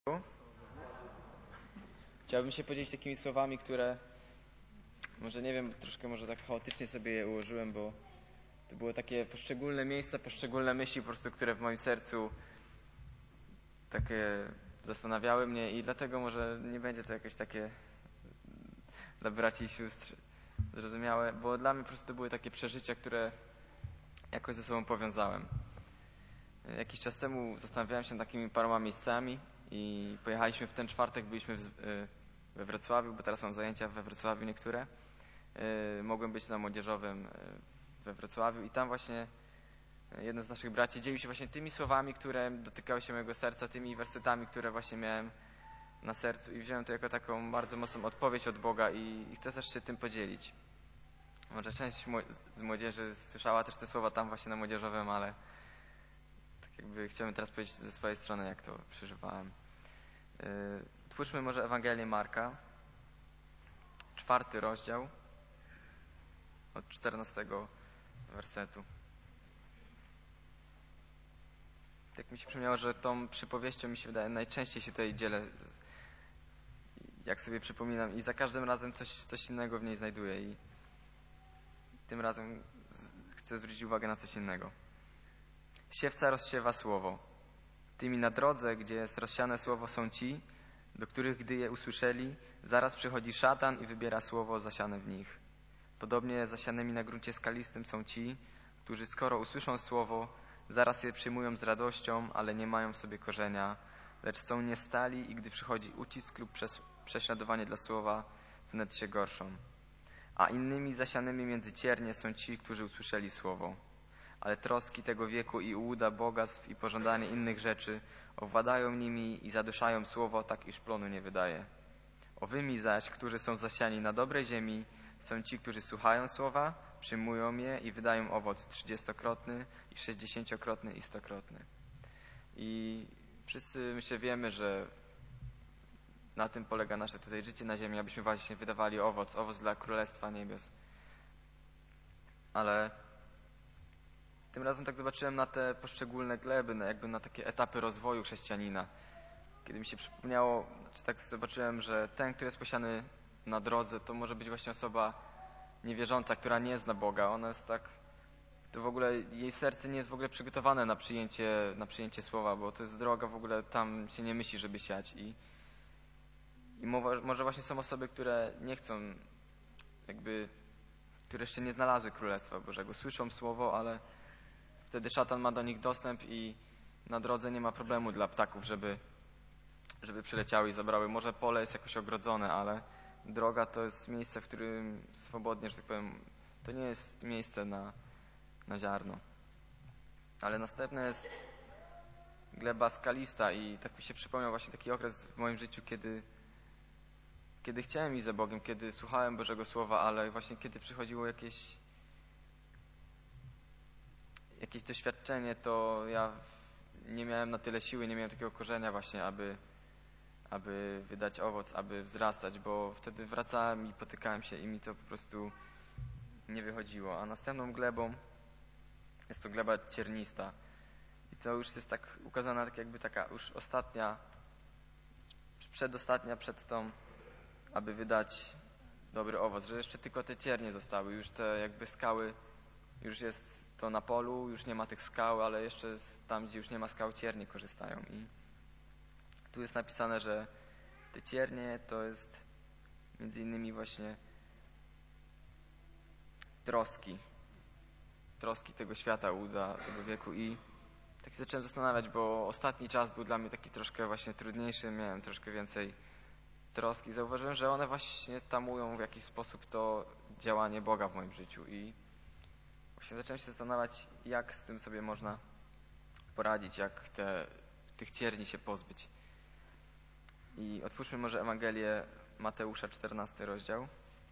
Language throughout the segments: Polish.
Chciałbym się podzielić takimi słowami, które może nie wiem, troszkę może tak chaotycznie sobie je ułożyłem, bo to były takie poszczególne miejsca, poszczególne myśli po prostu, które w moim sercu takie zastanawiały mnie i dlatego może nie będzie to jakieś takie dla braci i sióstr zrozumiałe, bo dla mnie po prostu to były takie przeżycia, które jakoś ze sobą powiązałem. Jakiś czas temu zastanawiałem się nad takimi paroma miejscami i pojechaliśmy w ten czwartek, byliśmy we Wrocławiu, bo teraz mam zajęcia we Wrocławiu niektóre. Mogłem być na młodzieżowym we Wrocławiu i tam właśnie jeden z naszych braci dzielił się właśnie tymi słowami, które dotykały się mojego serca, tymi wersetami, które właśnie miałem na sercu i wziąłem to jako taką bardzo mocną odpowiedź od Boga i chcę też się tym podzielić. Może część z młodzieży słyszała też te słowa tam właśnie na młodzieżowym, ale tak jakby chciałbym teraz powiedzieć ze swojej strony, jak to przeżywałem. Otwórzmy może Ewangelię Marka, 4 rozdział, od 14 wersetu. Tak mi się przypomniało, że tą przypowieścią mi się wydaje, najczęściej się tutaj dzielę, jak sobie przypominam i za każdym razem coś innego w niej znajduję i tym razem chcę zwrócić uwagę na coś innego. Siewca rozsiewa słowo. Tymi na drodze, gdzie jest rozsiane słowo, są ci, do których, gdy je usłyszeli, zaraz przychodzi szatan i wybiera słowo zasiane w nich. Podobnie zasianymi na gruncie skalistym są ci, którzy skoro usłyszą słowo, zaraz je przyjmują z radością, ale nie mają w sobie korzenia, lecz są niestali i gdy przychodzi ucisk lub prześladowanie dla słowa, wnet się gorszą. A innymi zasianymi między ciernie są ci, którzy usłyszeli słowo. Ale troski tego wieku i ułuda bogactw i pożądanie innych rzeczy owładają nimi i zaduszają słowo, tak iż plonu nie wydaje. Owymi zaś, którzy są zasiani na dobrej ziemi, są ci, którzy słuchają słowa, przyjmują je i wydają owoc 30-krotny, i 60-krotny, i 100-krotny. I wszyscy myślę wiemy, że na tym polega nasze tutaj życie na ziemi, abyśmy właśnie wydawali owoc dla Królestwa Niebios. Ale tym razem tak zobaczyłem na te poszczególne gleby, jakby na takie etapy rozwoju chrześcijanina. Kiedy mi się przypomniało, czy tak zobaczyłem, że ten, który jest posiany na drodze, to może być właśnie osoba niewierząca, która nie zna Boga. Ona jest tak, to w ogóle jej serce nie jest w ogóle przygotowane na przyjęcie słowa, bo to jest droga w ogóle, tam się nie myśli, żeby siać. I może właśnie są osoby, które nie chcą, które jeszcze nie znalazły Królestwa Bożego. Słyszą słowo, ale wtedy szatan ma do nich dostęp i na drodze nie ma problemu dla ptaków, żeby przyleciały i zabrały. Może pole jest jakoś ogrodzone, ale droga to jest miejsce, w którym swobodnie, że tak powiem, to nie jest miejsce na ziarno. Ale następne jest gleba skalista i tak mi się przypomniał właśnie taki okres w moim życiu, kiedy chciałem iść za Bogiem, kiedy słuchałem Bożego Słowa, ale właśnie kiedy przychodziło jakieś doświadczenie, to ja nie miałem na tyle siły, nie miałem takiego korzenia właśnie, aby wydać owoc, aby wzrastać, bo wtedy wracałem i potykałem się i mi to po prostu nie wychodziło. A następną glebą jest to gleba ciernista. I to już jest tak ukazana tak jakby taka już ostatnia, przedostatnia przed tą, aby wydać dobry owoc, że jeszcze tylko te ciernie zostały, już te jakby skały, już jest to na polu, już nie ma tych skał, ale jeszcze tam, gdzie już nie ma skał, ciernie korzystają. I tu jest napisane, że te ciernie to jest między innymi właśnie troski tego świata, uda tego wieku i tak się zacząłem zastanawiać, bo ostatni czas był dla mnie taki troszkę właśnie trudniejszy, miałem troszkę więcej troski. Zauważyłem, że one właśnie tamują w jakiś sposób to działanie Boga w moim życiu i właśnie zacząłem się zastanawiać, jak z tym sobie można poradzić, jak tych cierni się pozbyć. I otwórzmy może Ewangelię Mateusza, 14 rozdział.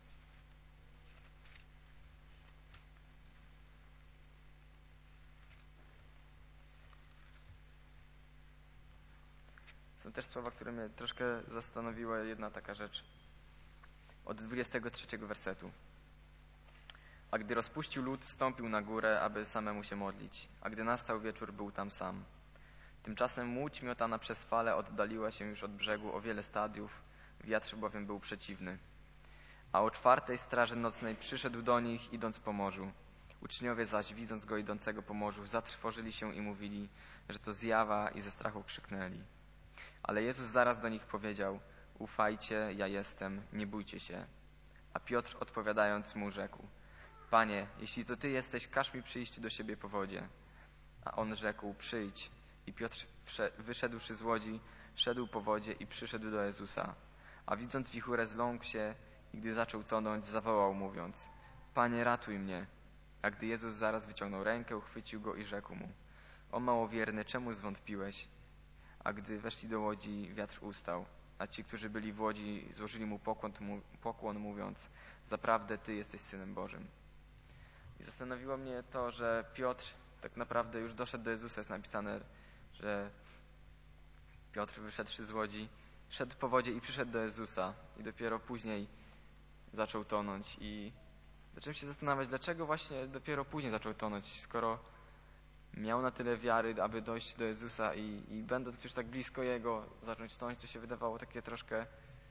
Są też słowa, które mnie troszkę zastanowiły. Jedna taka rzecz. Od 23 wersetu. A gdy rozpuścił lud, wstąpił na górę, aby samemu się modlić. A gdy nastał wieczór, był tam sam. Tymczasem łódź miotana przez fale oddaliła się już od brzegu o wiele stadiów, wiatr bowiem był przeciwny. A o 4:00 straży nocnej przyszedł do nich, idąc po morzu. Uczniowie zaś, widząc go idącego po morzu, zatrwożyli się i mówili, że to zjawa, i ze strachu krzyknęli. Ale Jezus zaraz do nich powiedział: ufajcie, ja jestem, nie bójcie się. A Piotr odpowiadając mu rzekł: Panie, jeśli to Ty jesteś, każ mi przyjść do siebie po wodzie. A on rzekł: przyjdź. I Piotr, wyszedłszy z łodzi, szedł po wodzie i przyszedł do Jezusa. A widząc wichurę, zląkł się i gdy zaczął tonąć, zawołał mówiąc: Panie, ratuj mnie. A gdy Jezus zaraz wyciągnął rękę, uchwycił go i rzekł mu: O małowierny, czemu zwątpiłeś? A gdy weszli do łodzi, wiatr ustał, a ci, którzy byli w łodzi, złożyli mu pokłon mówiąc: Zaprawdę Ty jesteś Synem Bożym. I zastanowiło mnie to, że Piotr tak naprawdę już doszedł do Jezusa. Jest napisane, że Piotr, wyszedłszy z łodzi, szedł po wodzie i przyszedł do Jezusa. I dopiero później zaczął tonąć. I zacząłem się zastanawiać, dlaczego właśnie dopiero później zaczął tonąć, skoro miał na tyle wiary, aby dojść do Jezusa i będąc już tak blisko Jego, zacząć tonąć, to się wydawało takie troszkę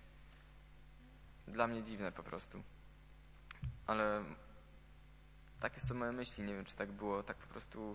dla mnie dziwne po prostu. Ale takie są moje myśli, nie wiem, czy tak było, tak po prostu.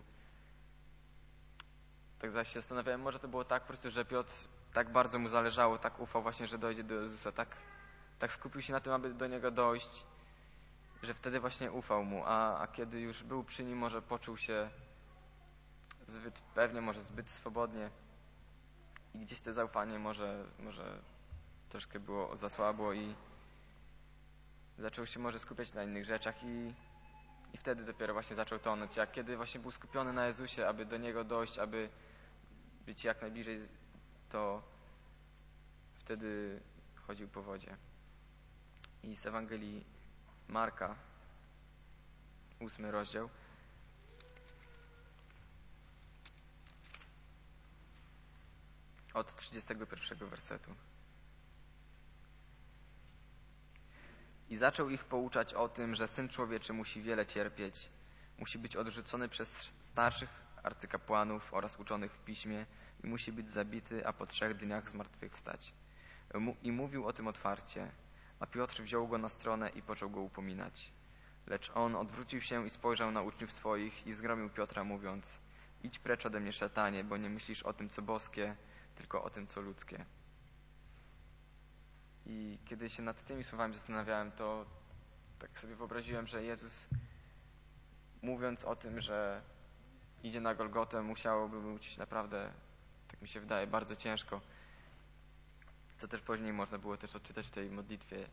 Tak zaś się zastanawiałem, może to było tak po prostu, że Piotr tak bardzo mu zależało, tak ufał właśnie, że dojdzie do Jezusa, tak skupił się na tym, aby do Niego dojść, że wtedy właśnie ufał Mu, a kiedy już był przy Nim, może poczuł się zbyt pewnie, może zbyt swobodnie i gdzieś to zaufanie może troszkę było za słabo i zaczął się może skupiać na innych rzeczach i wtedy dopiero właśnie zaczął tonąć. Jak kiedy właśnie był skupiony na Jezusie, aby do Niego dojść, aby być jak najbliżej, to wtedy chodził po wodzie. I z Ewangelii Marka, 8 rozdział, od 31 wersetu. I zaczął ich pouczać o tym, że Syn Człowieczy musi wiele cierpieć, musi być odrzucony przez starszych arcykapłanów oraz uczonych w piśmie i musi być zabity, a po 3 dniach zmartwychwstać. I mówił o tym otwarcie, a Piotr wziął go na stronę i począł go upominać. Lecz on odwrócił się i spojrzał na uczniów swoich i zgromił Piotra, mówiąc: Idź precz ode mnie, szatanie, bo nie myślisz o tym, co boskie, tylko o tym, co ludzkie. I kiedy się nad tymi słowami zastanawiałem, to tak sobie wyobraziłem, że Jezus, mówiąc o tym, że idzie na Golgotę, musiałoby być naprawdę, tak mi się wydaje, bardzo ciężko. Co też później można było też odczytać w tej modlitwie.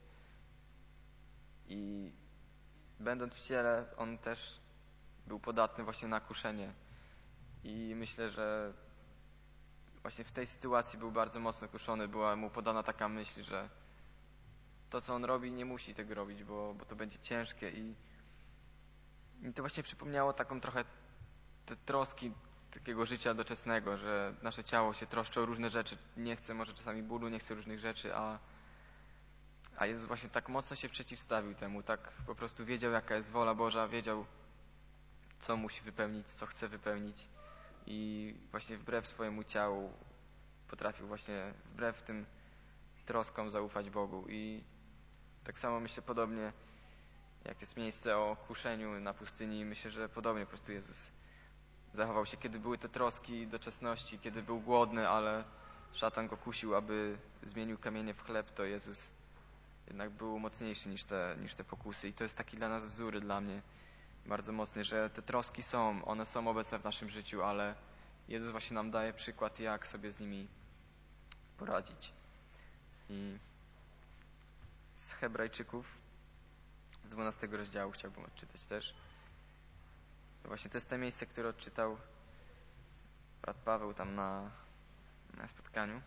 I będąc w ciele, on też był podatny właśnie na kuszenie. I myślę, że właśnie w tej sytuacji był bardzo mocno kuszony. Była mu podana taka myśl, że to, co on robi, nie musi tego robić, bo to będzie ciężkie. I to właśnie przypomniało taką trochę te troski takiego życia doczesnego, że nasze ciało się troszczy o różne rzeczy, nie chce może czasami bólu, nie chce różnych rzeczy, a Jezus właśnie tak mocno się przeciwstawił temu, tak po prostu wiedział, jaka jest wola Boża, wiedział, co musi wypełnić, co chce wypełnić i właśnie wbrew swojemu ciału potrafił właśnie wbrew tym troskom zaufać Bogu. I tak samo myślę podobnie, jak jest miejsce o kuszeniu na pustyni, myślę, że podobnie po prostu Jezus zachował się, kiedy były te troski doczesności, kiedy był głodny, ale szatan go kusił, aby zmienił kamienie w chleb, to Jezus jednak był mocniejszy niż te pokusy. I to jest taki dla nas wzór, dla mnie bardzo mocny, że te troski one są obecne w naszym życiu, ale Jezus właśnie nam daje przykład, jak sobie z nimi poradzić. I z Hebrajczyków, z 12 rozdziału chciałbym odczytać też. To właśnie to jest to miejsce, które odczytał brat Paweł tam na spotkaniu.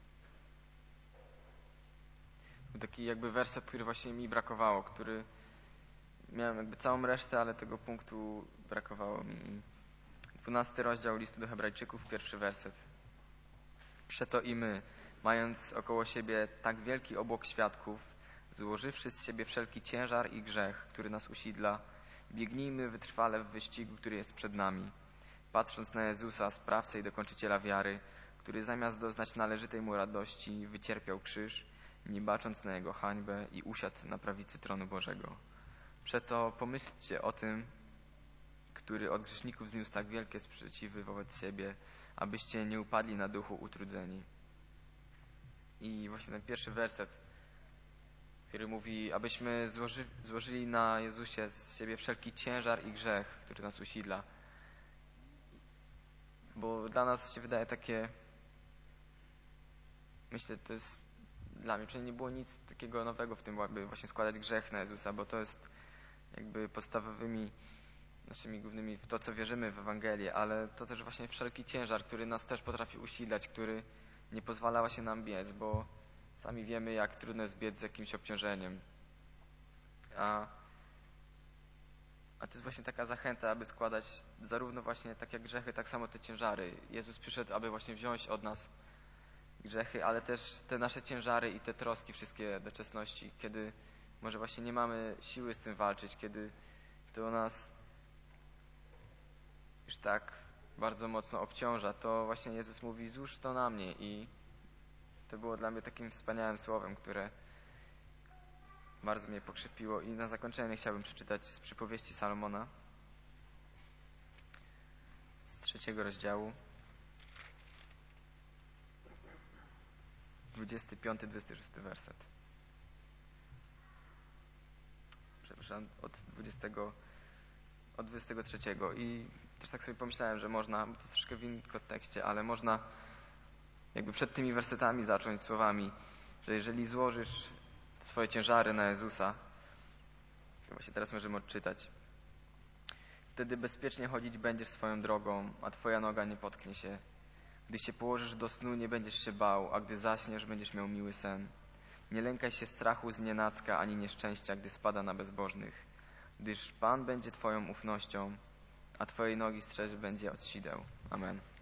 Był taki jakby werset, który właśnie mi brakowało, który miałem jakby całą resztę, ale tego punktu brakowało mi. 12 rozdział listu do Hebrajczyków, 1 werset. Przeto i my, mając około siebie tak wielki obłok świadków, złożywszy z siebie wszelki ciężar i grzech, który nas usidla, biegnijmy wytrwale w wyścigu, który jest przed nami. patrząc na Jezusa, sprawcę i dokończyciela wiary, który zamiast doznać należytej mu radości, wycierpiał krzyż, nie bacząc na jego hańbę i usiadł na prawicy tronu Bożego. Przeto pomyślcie o tym, który od grzeszników zniósł tak wielkie sprzeciwy wobec siebie, abyście nie upadli na duchu utrudzeni. I właśnie ten pierwszy werset, który mówi, abyśmy złożyli na Jezusie z siebie wszelki ciężar i grzech, który nas usidla. Bo dla nas się wydaje takie, myślę, to jest dla mnie, przynajmniej nie było nic takiego nowego w tym, aby właśnie składać grzech na Jezusa, bo to jest jakby podstawowymi naszymi głównymi w to, co wierzymy w Ewangelię, ale to też właśnie wszelki ciężar, który nas też potrafi usilać, który nie pozwala właśnie nam biec, bo sami wiemy, jak trudno jest biec z jakimś obciążeniem. A to jest właśnie taka zachęta, aby składać zarówno właśnie takie grzechy, tak samo te ciężary. Jezus przyszedł, aby właśnie wziąć od nas grzechy, ale też te nasze ciężary i te troski wszystkie doczesności, kiedy może właśnie nie mamy siły z tym walczyć, kiedy to nas już tak bardzo mocno obciąża, to właśnie Jezus mówi, złóż to na mnie i to było dla mnie takim wspaniałym słowem, które bardzo mnie pokrzepiło i na zakończenie chciałbym przeczytać z przypowieści Salomona z 3 rozdziału 25-26 werset. Przepraszam, od 23. I też tak sobie pomyślałem, że można, bo to jest troszkę w innym kontekście, ale można jakby przed tymi wersetami zacząć słowami, że jeżeli złożysz swoje ciężary na Jezusa, to właśnie teraz możemy odczytać, wtedy bezpiecznie chodzić będziesz swoją drogą, a twoja noga nie potknie się. Gdy się położysz do snu, nie będziesz się bał, a gdy zaśniesz, będziesz miał miły sen. Nie lękaj się strachu z nienacka, ani nieszczęścia, gdy spada na bezbożnych, gdyż Pan będzie twoją ufnością, a twojej nogi strzeż będzie od sideł. Amen.